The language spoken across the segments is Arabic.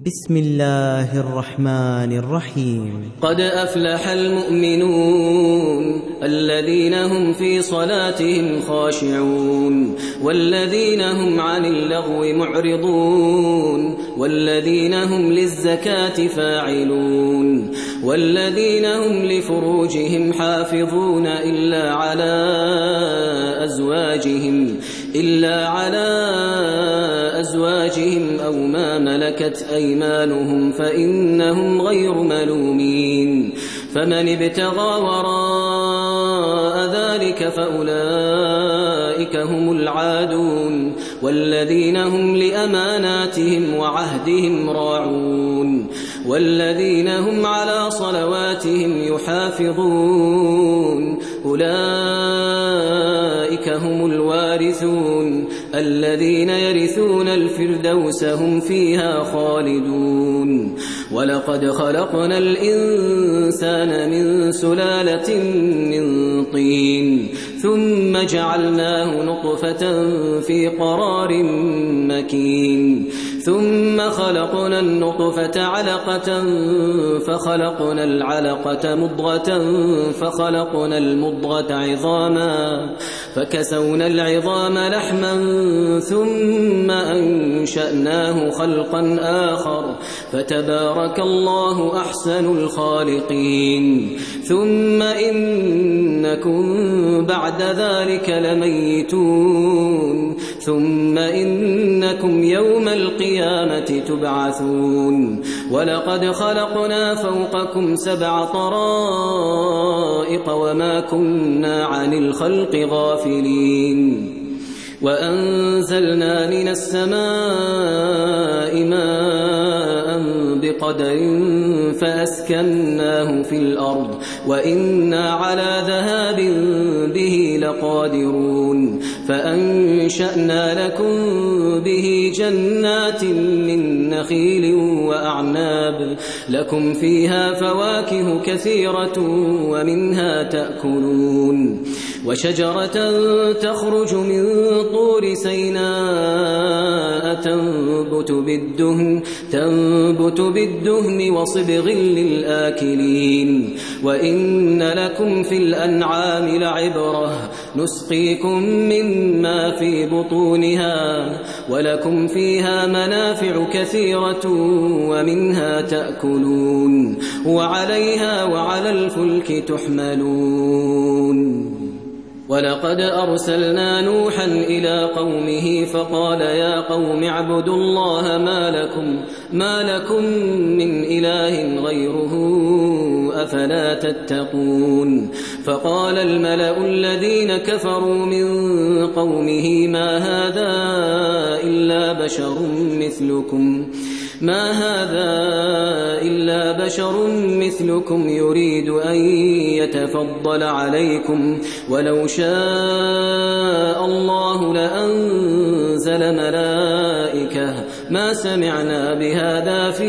بسم الله الرحمن الرحيم. قد أفلح المؤمنون الذين هم في صلاتهم خاشعون والذين هم عن اللغو معرضون والذين هم للزكاة فاعلون والذين هم لفروجهم حافظون إلا على أزواجهم أو ما ملكت أيمانهم فإنهم غير ملومين. فمن ابتغى وراء ذلك فأولئك هم العادون والذين هم لأماناتهم وعهدهم راعون والذين هم على صلواتهم يحافظون أولئك هم الوارثون الذين يرثون الفردوس هم فيها خالدون. ولقد خلقنا الإنسان من سلالة من طين ثم جعلناه نطفة في قرار مكين ثم خلقنا النطفة علقة فخلقنا العلقة مضغة فخلقنا المضغة عظاما فكسونا العظام لحما ثم أنشأناه خلقا آخر فتبارك الله أحسن الخالقين. ثم إنكم بعد ذلك لميتون ثم إنكم يوم القيامة تبعثون. ولقد خلقنا فوقكم 7 طرائق وما كنا عن الخلق غافلين وأنزلنا من السماء ماء بقدر فأسكناه في الأرض وإنا على ذهاب به لقادرون. فأنشأنا لكم به جنات من نخيل وأعناب لكم فيها فواكه كثيرة ومنها تأكلون وشجرة تخرج من طور سيناء تنبت بالدهن وصبغ للآكلين. وإن لكم في الأنعام لعبرة نسقيكم مما في بطونها ولكم فيها منافع كثيرة ومنها تأكلون وعليها وعلى الفلك تحملون. ولقد أرسلنا نوحا إلى قومه فقال يا قوم اعبدوا الله ما لكم من إله غيره أفلا تتقون. فقال الملأ الذين كفروا من قومه ما هذا إلا بشر مثلكم يريد أن يتفضل عليكم ولو شاء الله لأنزل ملائكة ما سمعنا بهذا في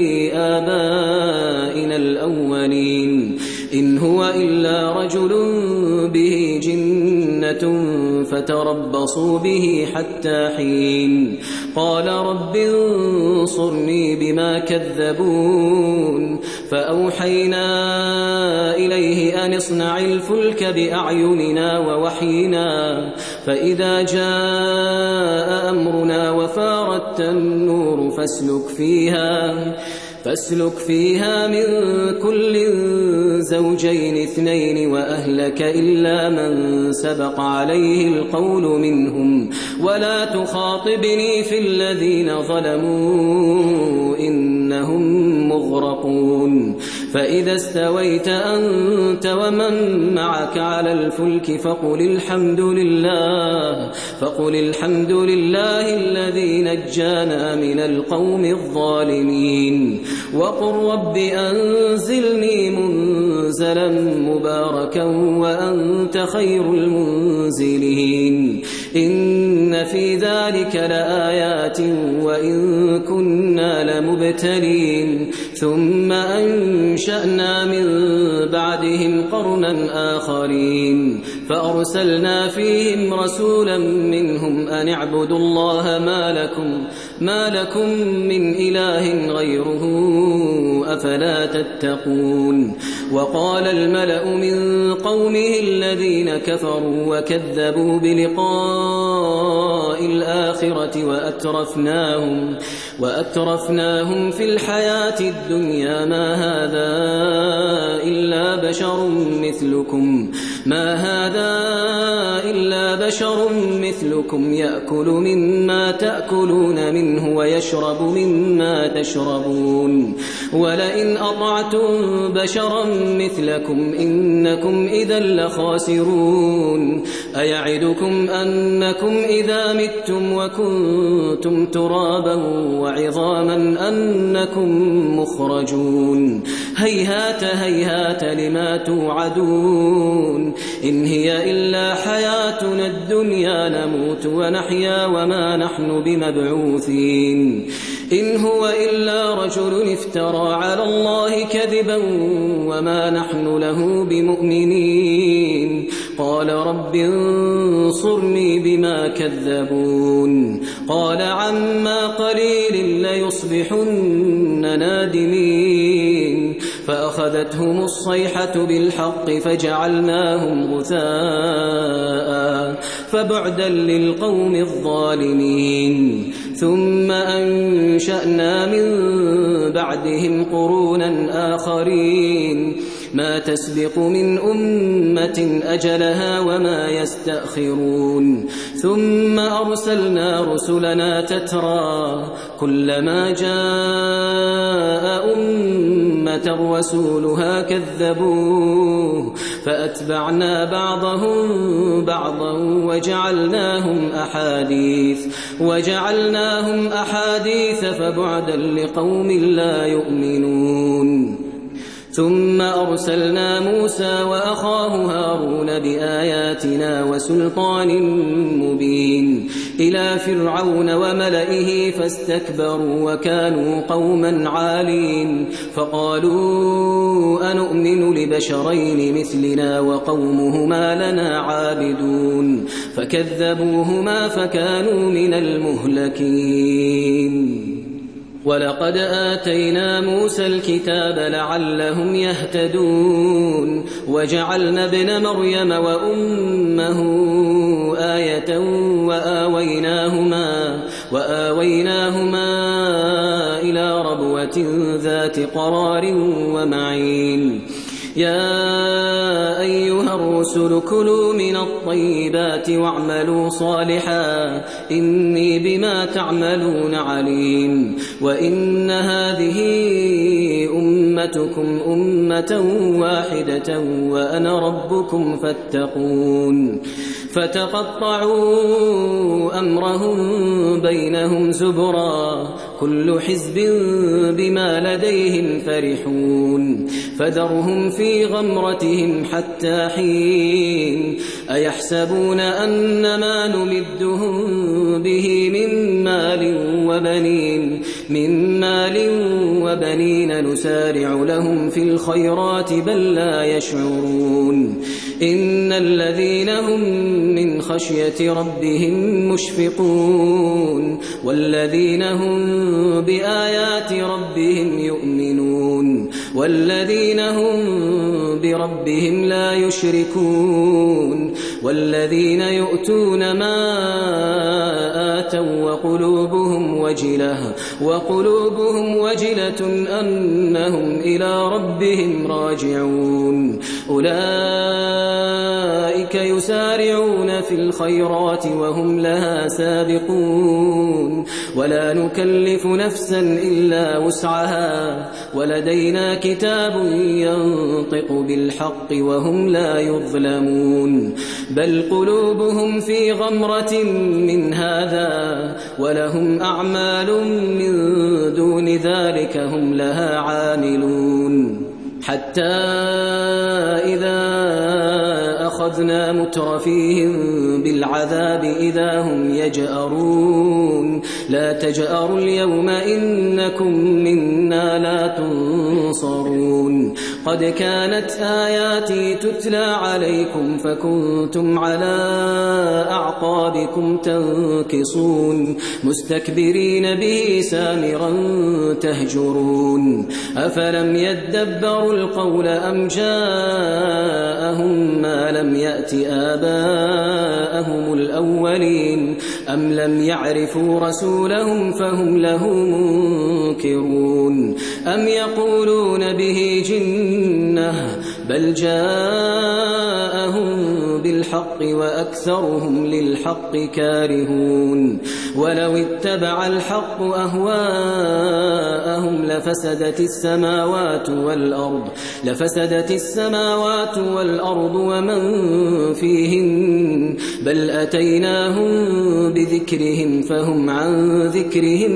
آبائنا الأولين إن هو إلا رجل به جنة فتربصوا به حتى حين. قال رب انصرني بما كذبون. فأوحينا إليه أن اصنع الفلك بأعيننا ووحينا فإذا جاء أمرنا وفارت النور فاسلك فيها من كل زوجين 2 وأهلك إلا من سبق عليه القول منهم ولا تخاطبني في الذين ظلموا إنهم مغرقون. فإذا استويت أنت ومن معك على الفلك فقل الحمد لله الذي نجانا من القوم الظالمين. وقل رب أنزلني منزلا مباركا وأنت خير المنزلين. إن في ذلك لآيات وإن كنا لمبتلين ثم أنشأنا من بعدهم قرنا آخرين فأرسلنا فيهم رسولا منهم أن اعبدوا الله ما لكم من إله غيره أفلا تتقون وقال الملأ من قومه الذين كفروا وكذبوا بلقاء الآخرة وأترفناهم في الحياة الدنيا ما هذا إلا بشر مثلكم يأكل مما تأكلون منه ويشرب مما تشربون ولئن أطعتم بشرا مثلكم إنكم إذا لخاسرون أيعدكم أنكم إذا متم وكنتم ترابا وعظاما أنكم مخرجون هيهات هيهات لما توعدون إن هي إلا حياتنا الدنيا نموت ونحيا وما نحن بمبعوثين إن هو إلا رجل افترى على الله كذبا وما نحن له بمؤمنين قال رب انصرني بما كذبون قال عما قليل ليصبحن نادمين فأخذتهم الصيحة بالحق فجعلناهم غثاء فبعدا للقوم الظالمين ثم أنشأنا من بعدهم قرونا آخرين ما تسبق من أمة أجلها وما يستأخرون ثم أرسلنا رسلنا تترى كلما جاء أمة رسولها كذبوه فأتبعنا بعضهم بعضا وجعلناهم أحاديث فبعدا لقوم لا يؤمنون ثم أرسلنا موسى وأخاه هارون بآياتنا وسلطان مبين إلى فرعون وملئه فاستكبروا وكانوا قوما عالين فقالوا أنؤمن لبشرين مثلنا وقومهما لنا عابدون فكذبوهما فكانوا من المهلكين ولقد آتينا موسى الكتاب لعلهم يهتدون وجعلنا ابن مريم وأمه آية وآويناهما إلى ربوة ذات قرار ومعين يا أيها الرسل كلوا من الطيبات واعملوا صالحا إني بما تعملون عليم وإن هذه أمتكم أمة واحدة وأنا ربكم فاتقون فتقطعوا أمرهم بينهم زبرا كل حزب بما لديهم فرحون فذرهم في غمرتهم حتى حين أيحسبون أن ما نمدهم به من مال وبنين نسارع لهم في الخيرات بل لا يشعرون إن الذين هم من خشية ربهم مشفقون والذين هم بآيات ربهم يؤمنون والذين هم بربهم لا يشركون والذين يؤتون ما آتوا وقلوبهم وجلة أنهم إلى ربهم راجعون أولئك يسارعون في الخيرات وهم لها سابقون ولا نكلف نفسا إلا وسعها ولدينا كتاب ينطق بالحق وهم لا يظلمون بل قلوبهم في غمرة من هذا ولهم أعمال من دون ذلك هم لها عاملون حتى إذا أخذنا مترفيهم بالعذاب إذا هم يجأرون لا تجأروا اليوم إنكم منا لا تنصرون قد كانت آياتي تتلى عليكم فكنتم على أعقابكم تنكصون مستكبرين به سامرا تهجرون أفلم يدبروا القول أم جاءهم ما لم يأت آباءهم الأولين أم لم يعرفوا رسولهم فهم له منكرون أم يقولون به جنة بل جاءهم بالحق وأكثرهم للحق كارهون ولو اتبع الحق أهواءهم لفسدت السماوات والأرض ومن فيهن بل أتيناهم بذكرهم فهم عن ذكرهم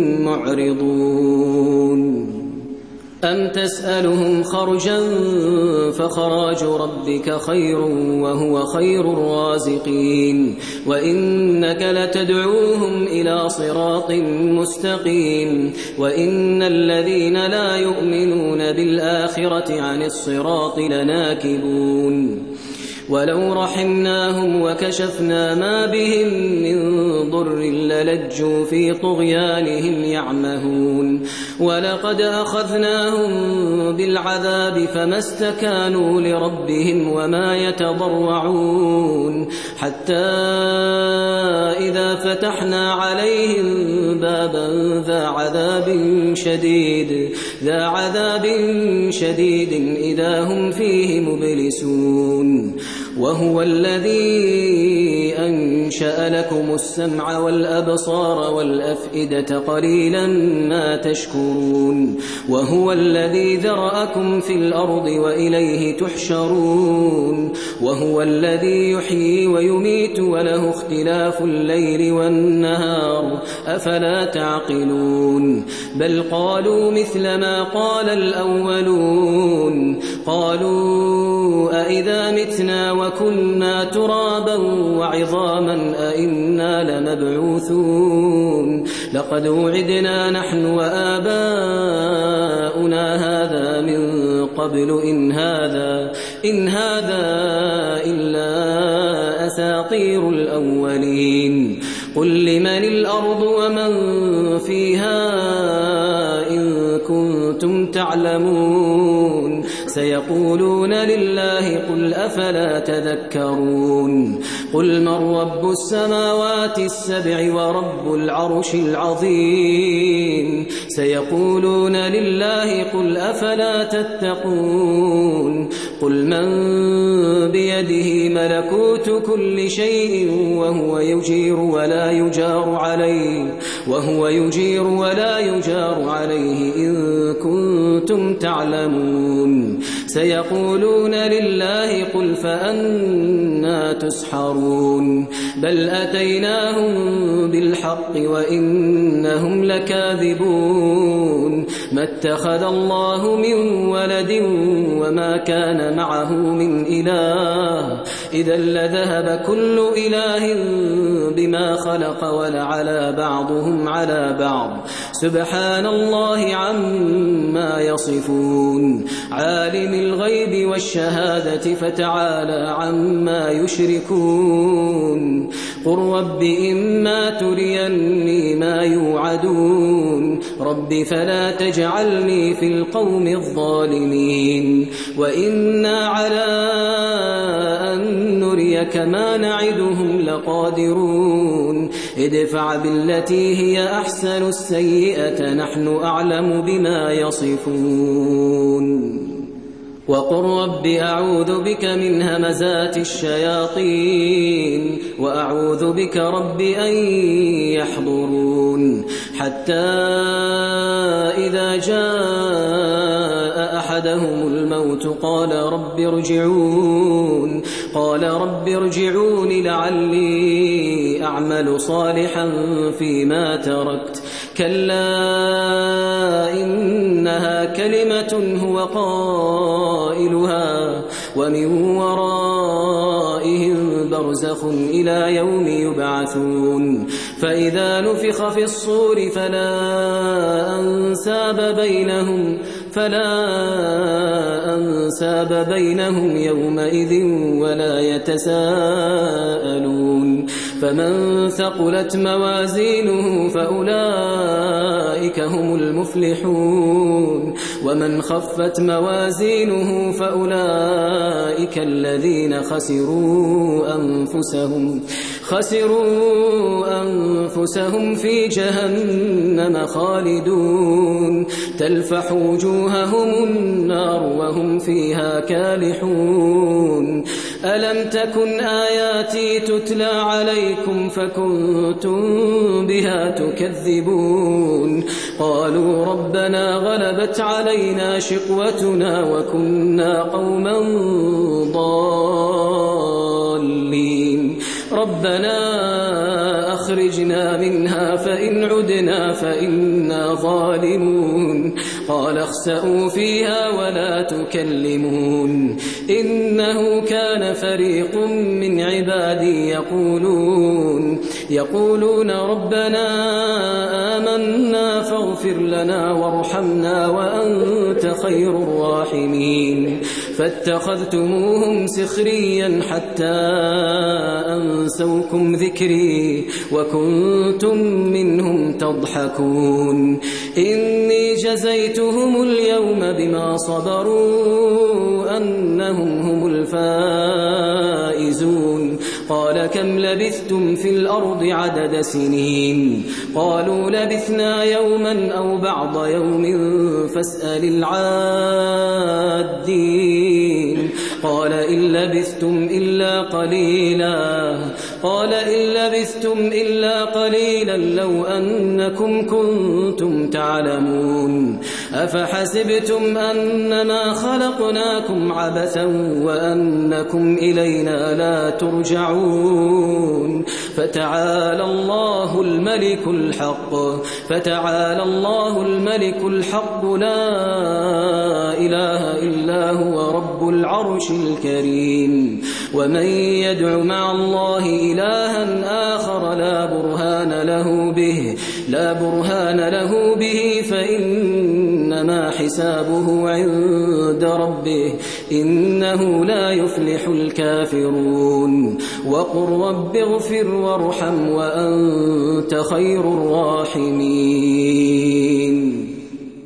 معرضون أم تسألهم خرجا فخراج ربك خير وهو خير الرازقين وإنك لتدعوهم إلى صراط مستقيم وإن الذين لا يؤمنون بالآخرة عن الصراط لناكبون ولو رحمناهم وكشفنا ما بهم من ضر للجوا في طغيانهم يعمهون ولقد أخذناهم بالعذاب فما استكانوا لربهم وما يتضرعون حتى إذا فتحنا عليهم بابا ذا عذاب شديد إذا هم فيه مبلسون وهو الذي أنشأ لكم السمع والأبصار والأفئدة قليلا ما تشكرون وهو الذي ذرأكم في الأرض وإليه تحشرون وهو الذي يحيي ويميت وله اختلاف الليل والنهار أفلا تعقلون بل قالوا مثل ما قال الأولون قالوا أئذا متنا وكنا ترابا وعظاما أئنا لمبعوثون لقد وعدنا نحن وآباؤنا هذا من قبل إن هذا إلا أساطير الأولين قل لمن الأرض ومن فيها إن كنتم تعلمون سيقولون لله قل أفلا تذكرون قل من رب السماوات السبع ورب العرش العظيم سيقولون لله قل أفلا تتقون قل من بيده ملكوت كل شيء وهو يجير ولا يجار عليه إن كنتم تعلمون سيقولون لله قل فأنا تسحرون بل أتيناهم بالحق وإنهم لكاذبون ما اتخذ الله من ولد وما كان معه من إله إذا لذهب كل إله بما خلق ولعلى بعضهم على بعض سبحان الله عما يصفون عالم الغيب والشهادة فتعالى عما يشركون قل رب إما تريني ما يوعدون رب فلا تجعلني في القوم الظالمين وإنا على أن نريك ما نعدهم لقادرون ادفع بالتي هي أحسن السيئة نحن أعلم بما يصفون وقل رب أعوذ بك من همزات الشياطين وأعوذ بك رب أن يحضرون حتى إذا جاء أحدهم الموت قال رب ارجعون لعلي أعمل صالحا فيما تركت كلا إنها كلمة هو قائلها ومن ورائهم برزخ إلى يوم يبعثون فإذا نفخ في الصور فلا أنساب بينهم يومئذ ولا يتساءلون فمن ثقلت موازينه فأولئك هم المفلحون ومن خفت موازينه فأولئك الذين خسروا أنفسهم في جهنم خالدون تلفح وجوههم النار وهم فيها كالحون ألم تكن آياتي تتلى عليكم فكنتم بها تكذبون قالوا ربنا غلبت علينا شقوتنا وكنا قوما ضالين ربنا أخرجنا منها فإن عدنا فإنا ظالمون قال اخسئوا فيها ولا تكلمون إنه كان فريق من عبادي يقولون ربنا آمنا فاغفر لنا وارحمنا وأنت خير الراحمين فاتخذتموهم سخريا حتى أنسوكم ذكري وكنتم منهم تضحكون إني جزيتهم اليوم بما صبروا أنهم هم الفائزون قال كم لبثتم في الأرض عدد سنين قالوا لبثنا يوما أو بعض يوم فاسأل العادين قال إن لبثتم إلا قليلا لو أنكم كنتم تعلمون أفحسبتم أنما خلقناكم عبثا وأنكم إلينا لا ترجعون فتعالى الله الملك الحق لا إله إلا هو رب العرش الكريم ومن يدع مع الله إلها آخر لا برهان له به فإنما حسابه عند ربه إنه لا يفلح الكافرون وقل رب اغفر وارحم وأنت خير الراحمين